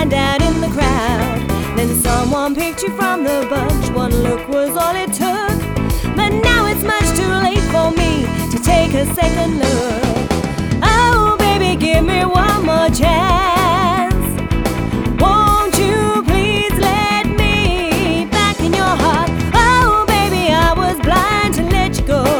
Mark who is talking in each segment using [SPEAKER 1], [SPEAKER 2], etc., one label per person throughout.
[SPEAKER 1] stand out in the crowd. Then someone picked you from the bunch. One look was all it took. But now it's much too late for me to take a second look. Oh baby, give me one more chance. Won't you please let me back in your heart? Oh baby, I was blind to let you go.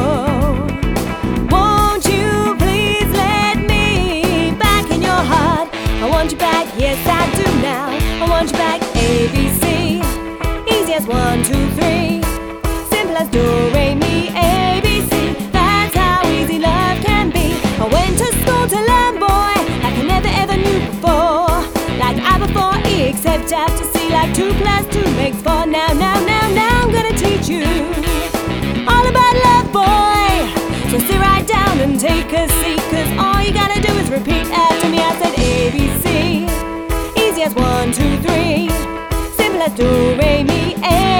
[SPEAKER 1] Won't you please let me back in your heart? I want you back, yes I do now. I want you back, ABC. Easy as 1, 2, 3. Simple as do, re, mi, ABC. That's how easy love can be. I went to school to learn, boy, like I never ever knew before. Like I before E, except after C. Like 2 + 2 makes 4. Now I'm gonna teach you all about love, boy. So sit right down and take a seat, 'cause all you gotta do is repeat after me. I said ABC. Easy as 1, 2, 3. Simple as do, re, mi, A.